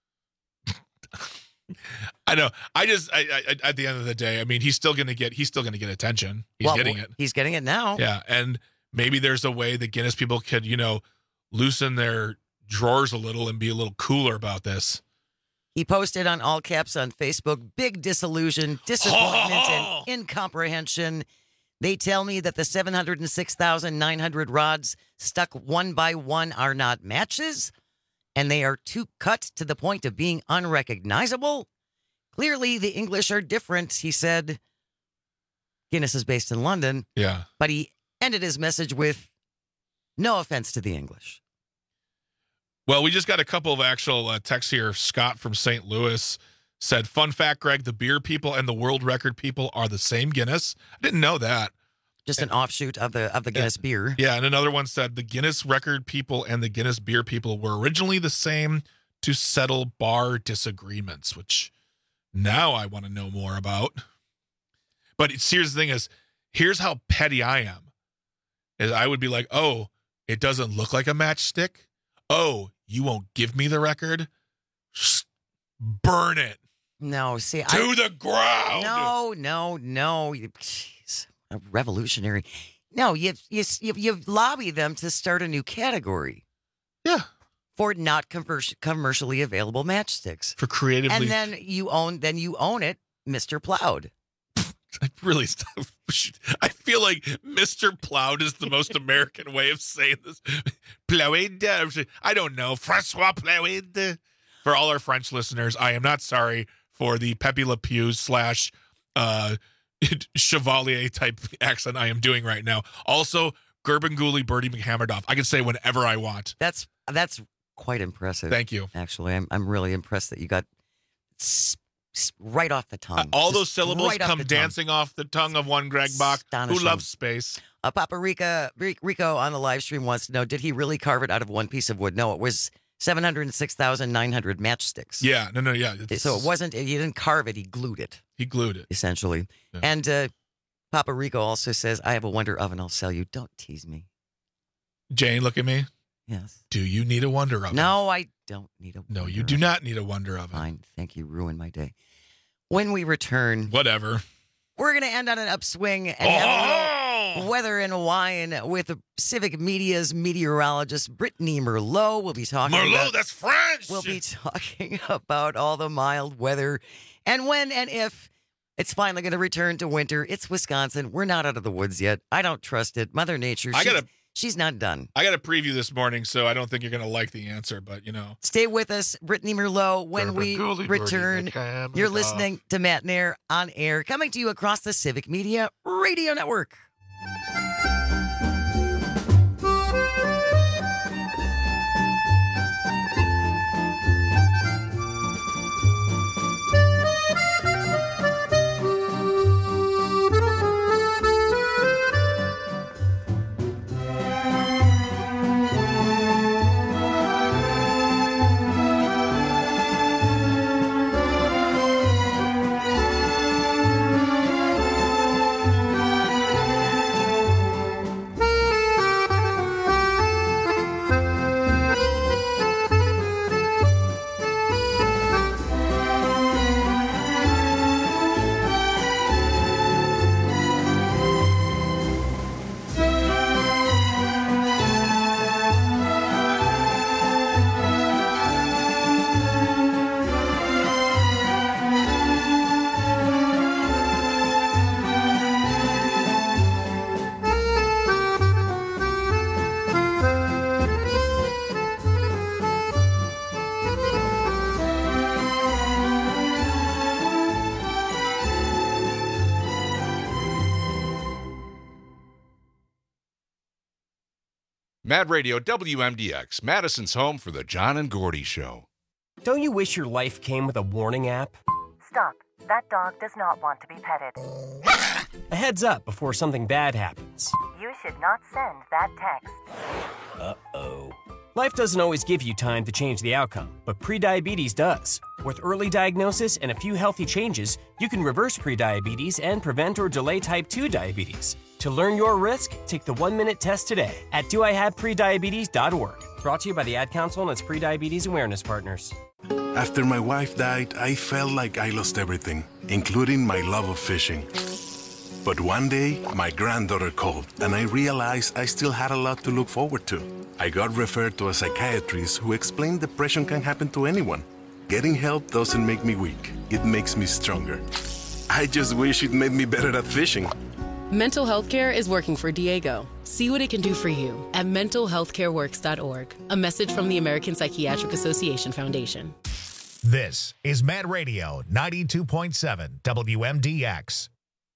I know. I at the end of the day, I mean, he's still going to get attention. He's getting it. He's getting it now. Yeah, and maybe there's a way the Guinness people could, loosen their drawers a little and be a little cooler about this. He posted on all caps on Facebook, big disillusion, disappointment, and incomprehension. They tell me that the 706,900 rods stuck one by one are not matches, and they are too cut to the point of being unrecognizable. Clearly, the English are different, he said. Guinness is based in London. Yeah. But he ended his message with, no offense to the English. Well, we just got a couple of actual texts here. Scott from St. Louis said, fun fact, Greg, the beer people and the world record people are the same Guinness. I didn't know that. Just an offshoot of the Guinness beer. Yeah, and another one said the Guinness record people and the Guinness beer people were originally the same to settle bar disagreements, which now I want to know more about. But here's the thing is, here's how petty I am. Is I would be like, oh, it doesn't look like a matchstick? Oh, you won't give me the record? Burn it. No, see. To the ground. No. Jeez, a revolutionary. No, you lobby them to start a new category. Yeah. For not commercially available matchsticks. For creatively. And then you own it, Mr. Plowed. I really, I feel like Mr. Plowed is the most American way of saying this. Plowed. I don't know. Francois Plowed. For all our French listeners, I am not sorry for the Pepe Le Pew / Chevalier type accent I am doing right now. Also, Gurbanguly Bertie McHammerdoff. I can say whenever I want. That's quite impressive. Thank you. Actually, I'm really impressed that you got right off the tongue. All those syllables come dancing off the tongue of one Greg Bach, who loves space. Papa Rico on the live stream wants to know, did he really carve it out of one piece of wood? No, it was 706,900 matchsticks. Yeah, yeah. So it wasn't, he didn't carve it, he glued it. Essentially. Yeah. And Papa Rico also says, I have a Wonder Oven I'll sell you. Don't tease me. Jane, look at me. Yes. Do you need a Wonder Oven? No, I don't need a Wonder No, you do not need a Wonder Oven. Fine. Thank you. Ruined my day. When we return. Whatever. We're going to end on an upswing and have a little weather and wine with Civic Media's meteorologist, Brittany Merlot. We'll be talking that's French! We'll be talking about all the mild weather and when and if it's finally going to return to winter. It's Wisconsin. We're not out of the woods yet. I don't trust it. Mother Nature, she's not done. I got a preview this morning, so I don't think you're going to like the answer, but Stay with us, Brittany Merlot. When we return, you're listening to Matt Nair on air, coming to you across the Civic Media Radio Network. Mad Radio WMDX, Madison's home for the John and Gordy Show. Don't you wish your life came with a warning app? Stop. That dog does not want to be petted. A heads up before something bad happens. You should not send that text. Uh-oh. Life doesn't always give you time to change the outcome, but prediabetes does. With early diagnosis and a few healthy changes, you can reverse prediabetes and prevent or delay type 2 diabetes. To learn your risk, take the 1-minute test today at doihaveprediabetes.org. Brought to you by the Ad Council and its prediabetes awareness partners. After my wife died, I felt like I lost everything, including my love of fishing. But one day, my granddaughter called, and I realized I still had a lot to look forward to. I got referred to a psychiatrist who explained depression can happen to anyone. Getting help doesn't make me weak. It makes me stronger. I just wish it made me better at fishing. Mental health care is working for Diego. See what it can do for you at mentalhealthcareworks.org. A message from the American Psychiatric Association Foundation. This is Mad Radio 92.7 WMDX.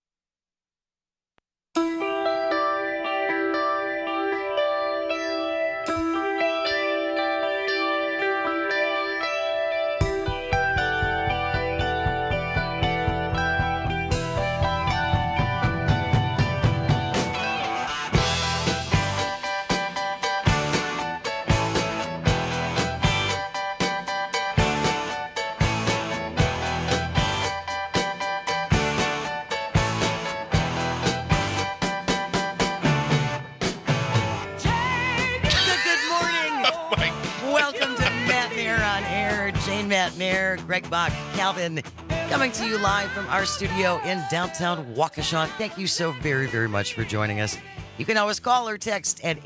Matt Mayer, Greg Bach, Calvin, coming to you live from our studio in downtown Waukesha. Thank you so very, very much for joining us. You can always call or text at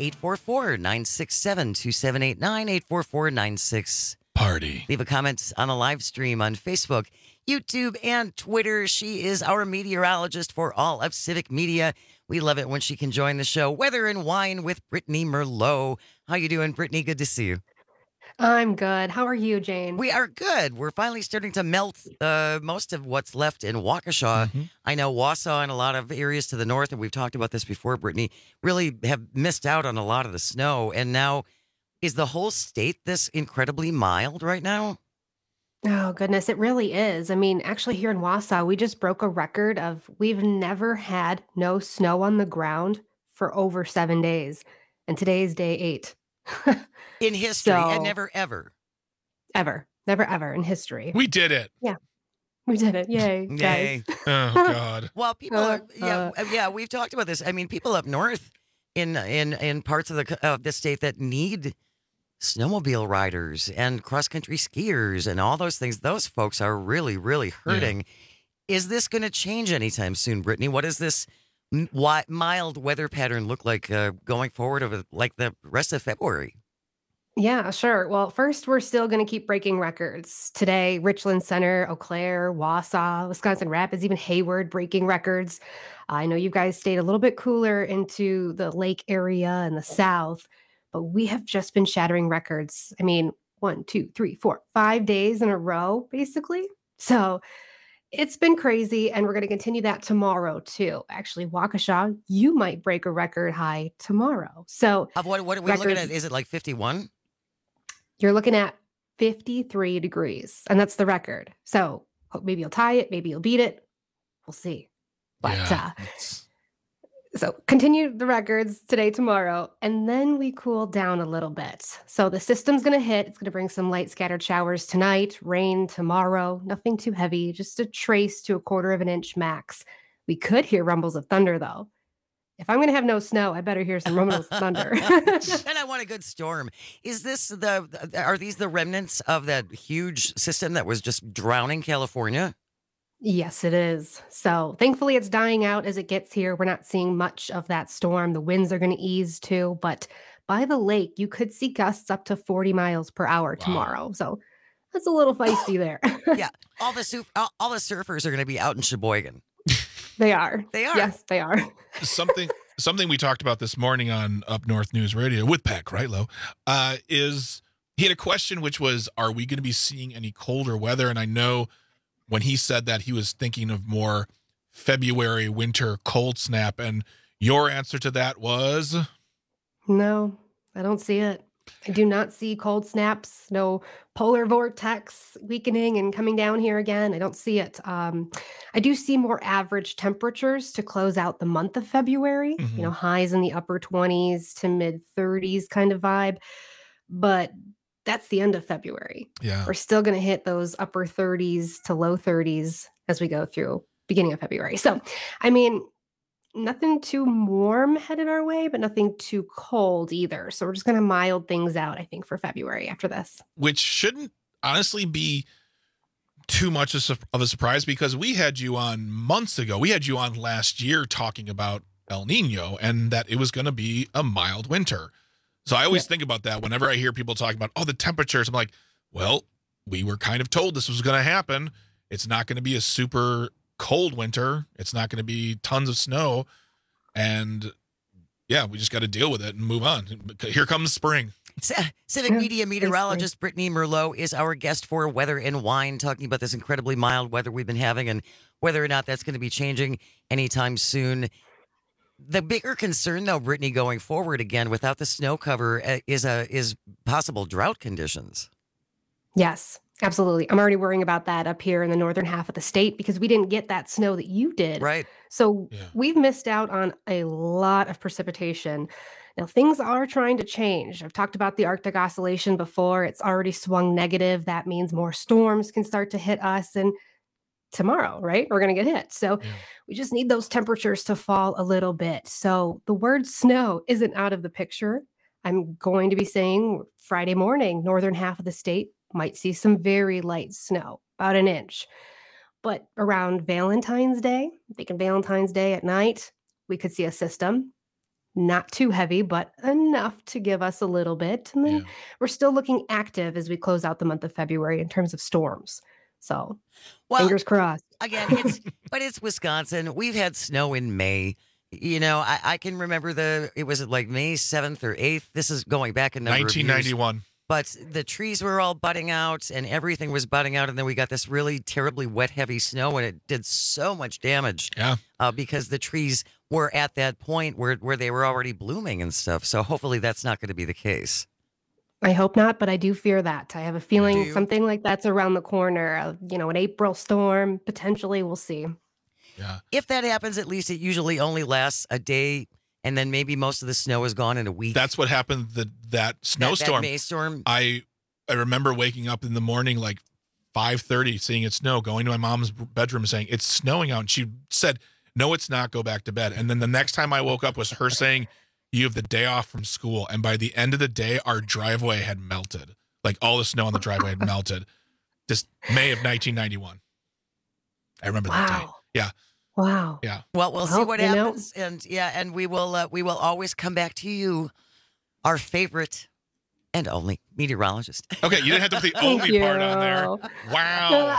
844-967-2789, 844-96-PARTY. Leave a comment on the live stream on Facebook, YouTube, and Twitter. She is our meteorologist for all of Civic Media. We love it when she can join the show. Weather and Wine with Brittany Merlot. How you doing, Brittany? Good to see you. I'm good. How are you, Jane? We are good. We're finally starting to melt most of what's left in Waukesha. Mm-hmm. I know Wausau and a lot of areas to the north, and we've talked about this before, Brittany, really have missed out on a lot of the snow. And now, is the whole state this incredibly mild right now? Oh, goodness, it really is. I mean, actually here in Wausau, we just broke a record of we've never had no snow on the ground for over 7 days. And today's day 8. In history, and never, ever. Ever. Never, ever in history. We did it. Yeah. We did it. Yay, Yay. guys. Oh, God. Well, people are, yeah, we've talked about this. I mean, people up north in parts of the state that need snowmobile riders and cross-country skiers and all those things, those folks are really, really hurting. Yeah. Is this going to change anytime soon, Brittany? What does this mild weather pattern look like going forward over like the rest of February? Yeah, sure. Well, first, we're still going to keep breaking records. Today, Richland Center, Eau Claire, Wausau, Wisconsin Rapids, even Hayward breaking records. I know you guys stayed a little bit cooler into the lake area and the south, but we have just been shattering records. I mean, 1, 2, 3, 4, 5 days in a row, basically. So it's been crazy, and we're going to continue that tomorrow, too. Actually, Waukesha, you might break a record high tomorrow. So of what are we looking at? Is it like 51? You're looking at 53 degrees, and that's the record. So maybe you'll tie it, maybe you'll beat it. We'll see. But so continue the records today, tomorrow, and then we cool down a little bit. So the system's going to hit. It's going to bring some light scattered showers tonight, rain tomorrow, nothing too heavy, just a trace to 1/4 of an inch max. We could hear rumbles of thunder, though. If I'm going to have no snow, I better hear some rumbles of thunder. And I want a good storm. Is this are these the remnants of that huge system that was just drowning California? Yes, it is. So thankfully it's dying out as it gets here. We're not seeing much of that storm. The winds are going to ease too, but by the lake, you could see gusts up to 40 miles per hour tomorrow. So that's a little feisty there. Yeah. All the surfers are going to be out in Sheboygan. They are. They are. Yes, they are. Something we talked about this morning on Up North News Radio with Pat Kreitlow is he had a question, which was, are we going to be seeing any colder weather? And I know when he said that, he was thinking of more February winter cold snap. And your answer to that was? No, I don't see it. I do not see cold snaps, no polar vortex weakening and coming down here again. I don't see it. I do see more average temperatures to close out the month of February, highs in the upper 20s to mid 30s kind of vibe. But that's the end of February. Yeah. We're still going to hit those upper 30s to low 30s as we go through beginning of February. So, I mean, nothing too warm headed our way, but nothing too cold either. So we're just going to mild things out, I think, for February after this. Which shouldn't honestly be too much of a surprise, because we had you on months ago. We had you on last year talking about El Nino and that it was going to be a mild winter. So I always think about that whenever I hear people talking about, the temperatures. I'm like, well, we were kind of told this was going to happen. It's not going to be a super cold winter. It's not going to be tons of snow. And yeah, we just got to deal with it and move on. Here comes spring. Civic Media meteorologist Brittany Merlot is our guest for Weather and Wine, talking about this incredibly mild weather we've been having and whether or not that's going to be changing anytime soon. The bigger concern, though, Brittany, going forward again without the snow cover is possible drought conditions. Yes, absolutely. I'm already worrying about that up here in the northern half of the state because we didn't get that snow that you did. Right. So we've missed out on a lot of precipitation. Now, things are trying to change. I've talked about the Arctic Oscillation before. It's already swung negative. That means more storms can start to hit us. And tomorrow, right, we're going to get hit. So we just need those temperatures to fall a little bit. So the word snow isn't out of the picture. I'm going to be saying Friday morning, northern half of the state might see some very light snow, about an inch. But around Valentine's Day, I'm thinking Valentine's Day at night, we could see a system. Not too heavy, but enough to give us a little bit. And then we're still looking active as we close out the month of February in terms of storms. So fingers crossed. Again, it's Wisconsin. We've had snow in May. You know, I can remember it was like May 7th or 8th. This is going back a number of years. 1991. But the trees were all budding out and everything was budding out. And then we got this really terribly wet, heavy snow, and it did so much damage. Yeah. Because the trees were at that point where they were already blooming and stuff. So hopefully that's not going to be the case. I hope not, but I do fear that. I have a feeling something like that's around the corner. An April storm, potentially. We'll see. Yeah. If that happens, at least it usually only lasts a day. And then maybe most of the snow is gone in a week. That's what happened. That snowstorm. That May storm. I remember waking up in the morning like 5:30, seeing it snow, going to my mom's bedroom saying, it's snowing out. And she said, no, it's not. Go back to bed. And then the next time I woke up was her saying, you have the day off from school. And by the end of the day, our driveway had melted. Like all the snow on the driveway had melted. Just May of 1991. I remember that day. Yeah. Wow. Yeah. Well, we'll see what happens. And we will always come back to you, our favorite and only meteorologist. Okay, you didn't have to put the only part on there. Wow.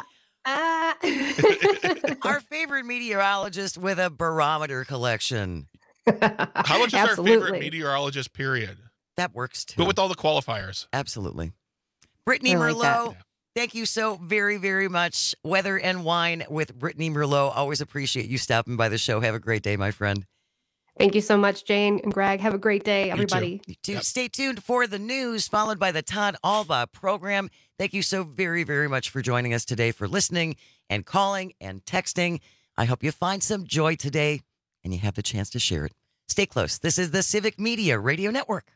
Our favorite meteorologist with a barometer collection. How much is our favorite meteorologist, period? That works too. But with all the qualifiers. Absolutely. Brittany Merlot. Thank you so very, very much. Weather and Wine with Brittany Merlot. Always appreciate you stopping by the show. Have a great day, my friend. Thank you so much, Jane and Greg. Have a great day, everybody. You too. Stay tuned for the news, followed by the Todd Alba program. Thank you so very, very much for joining us today, for listening and calling and texting. I hope you find some joy today and you have the chance to share it. Stay close. This is the Civic Media Radio Network.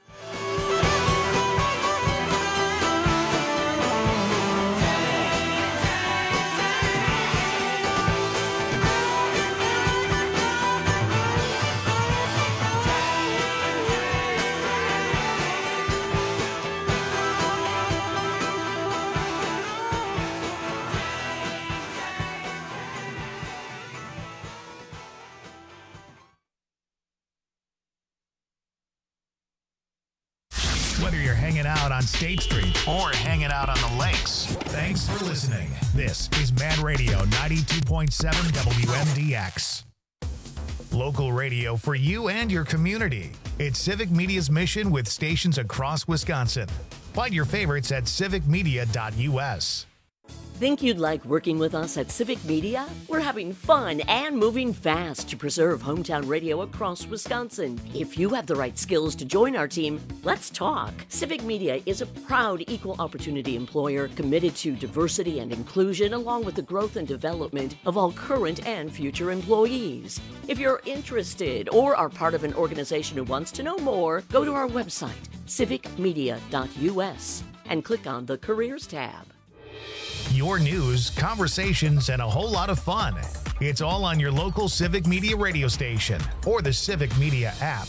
Whether you're hanging out on State Street or hanging out on the lakes, thanks for listening. This is Mad Radio 92.7 WMDX. Local radio for you and your community. It's Civic Media's mission with stations across Wisconsin. Find your favorites at civicmedia.us. Think you'd like working with us at Civic Media? We're having fun and moving fast to preserve hometown radio across Wisconsin. If you have the right skills to join our team, let's talk. Civic Media is a proud equal opportunity employer committed to diversity and inclusion, along with the growth and development of all current and future employees. If you're interested or are part of an organization who wants to know more, go to our website, civicmedia.us, and click on the Careers tab. Your news, conversations, and a whole lot of fun. It's all on your local Civic Media radio station or the Civic Media app.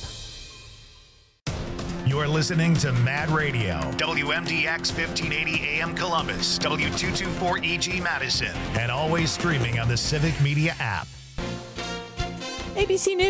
You're listening to Mad Radio, WMDX 1580 AM Columbus, W224EG Madison, and always streaming on the Civic Media app. ABC News.